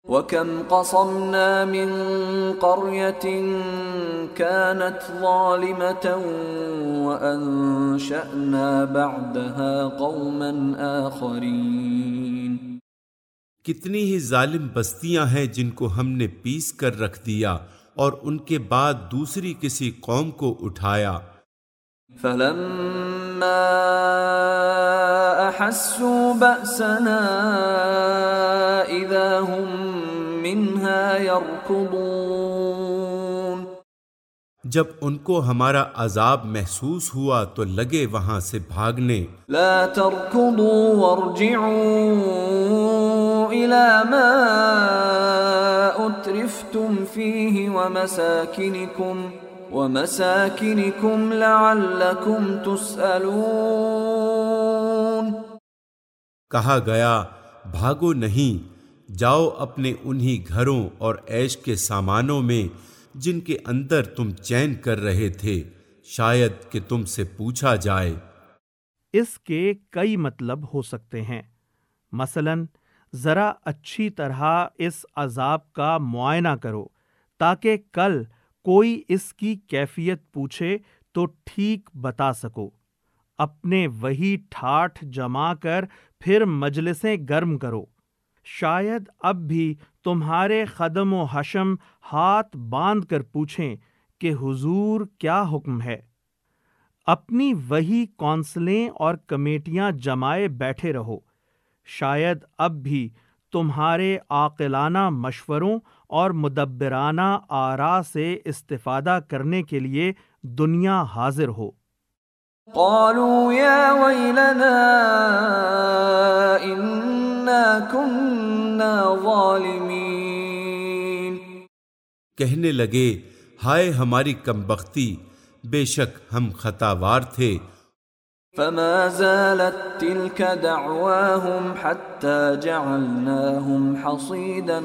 وَكَمْ قَصَمْنَا مِنْ قَرْيَةٍ كَانَتْ ظَالِمَةً وَأَنشَأْنَا بَعْدَهَا قَوْمًا آخَرِينَ۔ کتنی ہی ظالم بستیاں ہیں جن کو ہم نے پیس کر رکھ دیا اور ان کے بعد دوسری کسی قوم کو اٹھایا۔ فَلَمَّا أَحَسُّوا بَأْسَنَا إِذَا هُمْ مِنْهَا يَرْكُضُونَ۔ جب ان کو ہمارا عذاب محسوس ہوا تو لگے وہاں سے بھاگنے۔ لَا تَرْكُضُوا وَارْجِعُوا إِلَى مَا أُتْرِفْتُمْ فِيهِ وَمَسَاكِنِكُمْ لَعَلَّكُمْ تُسْأَلُونَ۔ کہا گیا بھاگو نہیں، جاؤ اپنے انہی گھروں اور عیش کے سامانوں میں جن کے اندر تم چین کر رہے تھے، شاید کہ تم سے پوچھا جائے۔ اس کے کئی مطلب ہو سکتے ہیں، مثلاً ذرا اچھی طرح اس عذاب کا معائنہ کرو تاکہ کل کوئی اس کی کیفیت پوچھے تو ٹھیک بتا سکو۔ اپنے وہی ٹھاٹھ جما کر پھر مجلسیں گرم کرو۔ شاید اب بھی تمہارے خدم و حشم ہاتھ باندھ کر پوچھیں کہ حضور کیا حکم ہے۔ اپنی وہی کونسلیں اور کمیٹیاں جمائے بیٹھے رہو۔ شاید اب بھی تمہارے عاقلانہ مشوروں اور مدبرانہ آراء سے استفادہ کرنے کے لیے دنیا حاضر ہو۔ قالوا يا ويلنا إنا كنا ظالمين۔ کہنے لگے ہائے ہماری کمبختی، بے شک ہم خطاوار تھے۔ فما زالت تلك دعواهم حتى جعلناهم حصيدا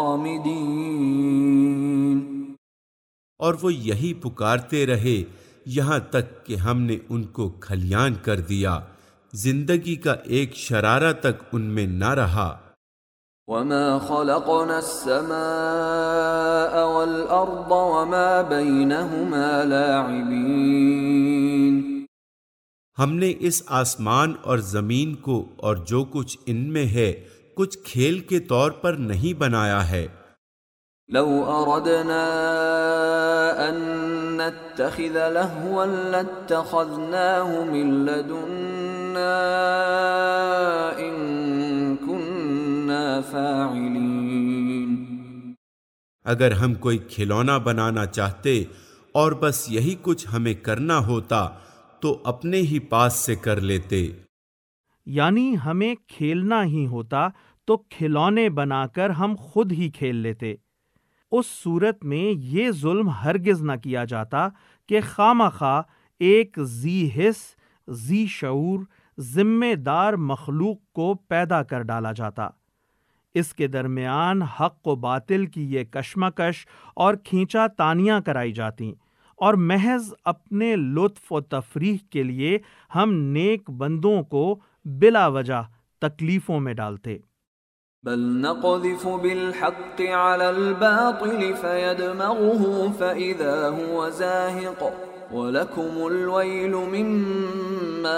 خامدين۔ اور وہ یہی پکارتے رہے یہاں تک کہ ہم نے ان کو کھلیان کر دیا، زندگی کا ایک شرارہ تک ان میں نہ رہا۔ وما خلقنا السماء والأرض وما بينهما لاعبين۔ ہم نے اس آسمان اور زمین کو اور جو کچھ ان میں ہے کچھ کھیل کے طور پر نہیں بنایا ہے۔ لو اردنا ان نتخذ لهوا لاتخذناه من لدنا ان كنا فاعلين۔ اگر ہم کوئی کھلونا بنانا چاہتے اور بس یہی کچھ ہمیں کرنا ہوتا تو اپنے ہی پاس سے کر لیتے۔ یعنی ہمیں کھیلنا ہی ہوتا تو کھلونے بنا کر ہم خود ہی کھیل لیتے۔ اس صورت میں یہ ظلم ہرگز نہ کیا جاتا کہ خواہ مخواہ ایک ذی حس، ذی شعور، ذمہ دار مخلوق کو پیدا کر ڈالا جاتا۔ اس کے درمیان حق و باطل کی یہ کشمکش اور کھینچا تانیاں کرائی جاتیں، اور محض اپنے لطف و تفریح کے لیے ہم نیک بندوں کو بلا وجہ تکلیفوں میں ڈالتے۔ بل نقذف بالحق على الباطل فيدمغه فإذا هو زاهق ولكم الويل مما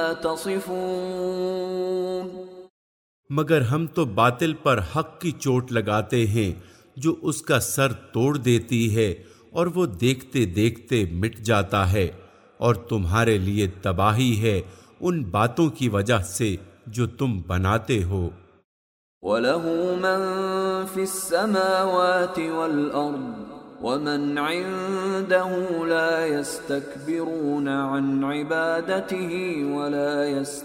تصفون۔ مگر ہم تو باطل پر حق کی چوٹ لگاتے ہیں جو اس کا سر توڑ دیتی ہے اور وہ دیکھتے دیکھتے مٹ جاتا ہے، اور تمہارے لیے تباہی ہے ان باتوں کی وجہ سے جو تم بناتے ہو۔ وَلَهُ مَن فِي السَّمَاوَاتِ وَالْأَرْضِ وَمَنْ عِندَهُ لَا يَسْتَكْبِرُونَ عَنْ عِبَادَتِهِ وَلَا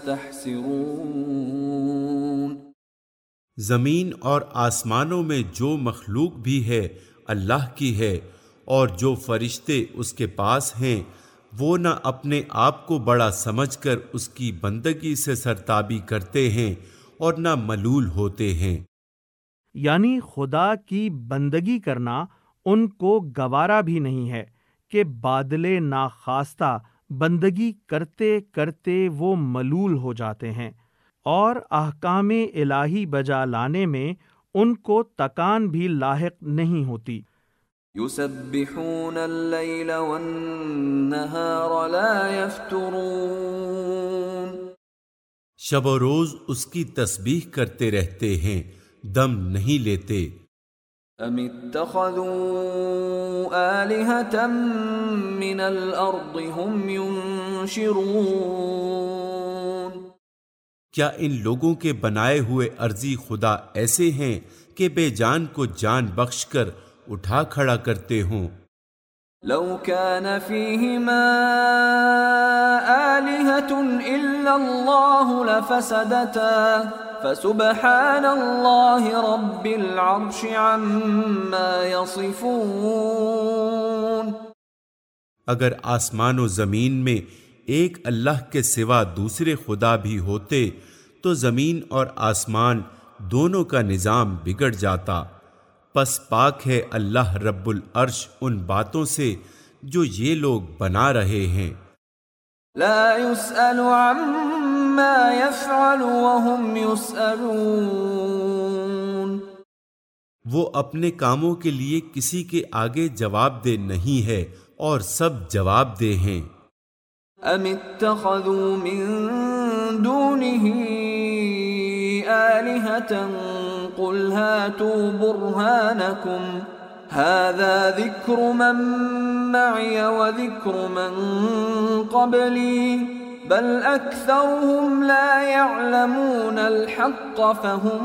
يَسْتَحْسِرُونَ۔ زمین اور آسمانوں میں جو مخلوق بھی ہے اللہ کی ہے، اور جو فرشتے اس کے پاس ہیں وہ نہ اپنے آپ کو بڑا سمجھ کر اس کی بندگی سے سرتابی کرتے ہیں اور نہ ملول ہوتے ہیں۔ یعنی خدا کی بندگی کرنا ان کو گوارا بھی نہیں ہے کہ بادل ناخواستہ بندگی کرتے کرتے وہ ملول ہو جاتے ہیں، اور احکام الہی بجا لانے میں ان کو تکان بھی لاحق نہیں ہوتی۔ یسبحون اللیل والنہار لا یفترون، شب و روز اس کی تسبیح کرتے رہتے ہیں، دم نہیں لیتے۔ ام اتخذوا آلہۃ من الارض هم ينشرون، کیا ان لوگوں کے بنائے ہوئے ارضی خدا ایسے ہیں کہ بے جان کو جان بخش کر اٹھا کھڑا کرتے ہوں؟ لو كان فيهما آلهة إلا الله لفسدتا فسبحان الله رب العرش عما يصفون، اگر آسمان و زمین میں ایک اللہ کے سوا دوسرے خدا بھی ہوتے تو زمین اور آسمان دونوں کا نظام بگڑ جاتا۔ پس پاک ہے اللہ رب العرش ان باتوں سے جو یہ لوگ بنا رہے ہیں۔ لا يسأل عما يفعل وهم يسألون، وہ اپنے کاموں کے لیے کسی کے آگے جواب دہ نہیں ہے اور سب جواب دہ ہیں۔ ام اتخذوا من دونه آلهة قل هاتوا برهانكم هذا ذكر من معي وذكر من قبلي بل أكثرهم لا يعلمون الحق فهم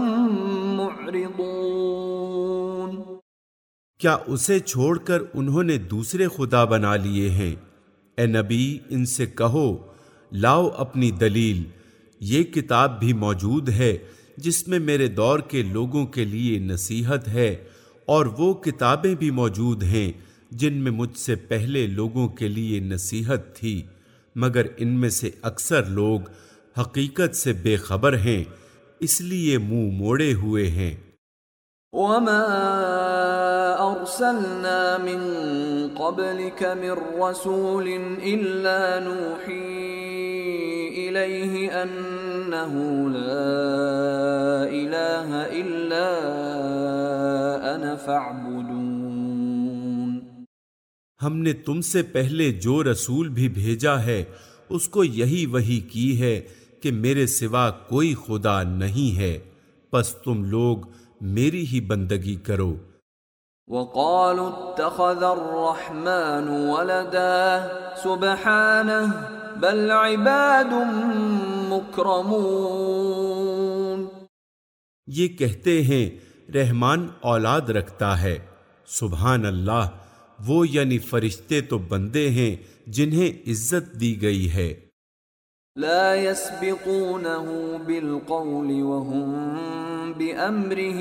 معرضون، کیا اسے چھوڑ کر انہوں نے دوسرے خدا بنا لیے ہیں؟ اے نبی ان سے کہو لاؤ اپنی دلیل، یہ کتاب بھی موجود ہے جس میں میرے دور کے لوگوں کے لیے نصیحت ہے، اور وہ کتابیں بھی موجود ہیں جن میں مجھ سے پہلے لوگوں کے لیے نصیحت تھی، مگر ان میں سے اکثر لوگ حقیقت سے بے خبر ہیں، اس لیے منہ موڑے ہوئے ہیں۔ وما ارسلنا من قبلك من رسول الا نوحي اليه انه لا اله الا انا فاعبدون، ہم نے تم سے پہلے جو رسول بھی بھیجا ہے اس کو یہی وحی کی ہے کہ میرے سوا کوئی خدا نہیں ہے، پس تم لوگ میری ہی بندگی کرو۔ وقالوا اتخذ الرحمن ولدا سبحانه بل عباد مکرمون، یہ کہتے ہیں رحمان اولاد رکھتا ہے، سبحان اللہ، وہ یعنی فرشتے تو بندے ہیں جنہیں عزت دی گئی ہے۔ لا يسبقونه بالقول وهم بأمره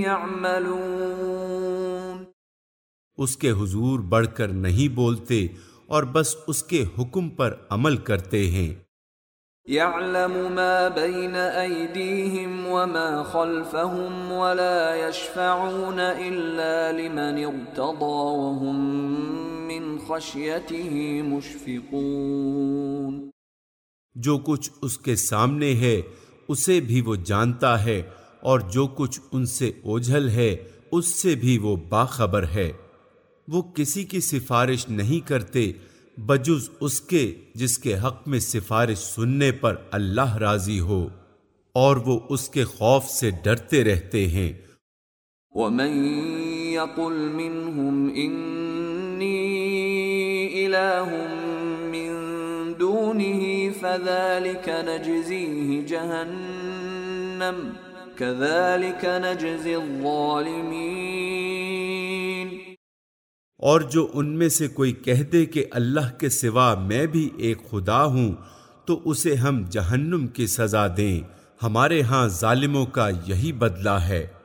يعملون، اس کے حضور بڑھ کر نہیں بولتے اور بس اس کے حکم پر عمل کرتے ہیں۔ يعلم ما بين أيديهم وما خلفهم ولا يشفعون إلا لمن ارتضى وهم من خشيته مشفقون، جو کچھ اس کے سامنے ہے اسے بھی وہ جانتا ہے، اور جو کچھ ان سے اوجھل ہے اس سے بھی وہ باخبر ہے۔ وہ کسی کی سفارش نہیں کرتے بجز اس کے جس کے حق میں سفارش سننے پر اللہ راضی ہو، اور وہ اس کے خوف سے ڈرتے رہتے ہیں۔ ومن يقل منهم إني إله من دونه فذلك نجزيه جهنم كذلك نجزي الظالمين، اور جو ان میں سے کوئی کہہ دے کہ اللہ کے سوا میں بھی ایک خدا ہوں تو اسے ہم جہنم کی سزا دیں، ہمارے ہاں ظالموں کا یہی بدلہ ہے۔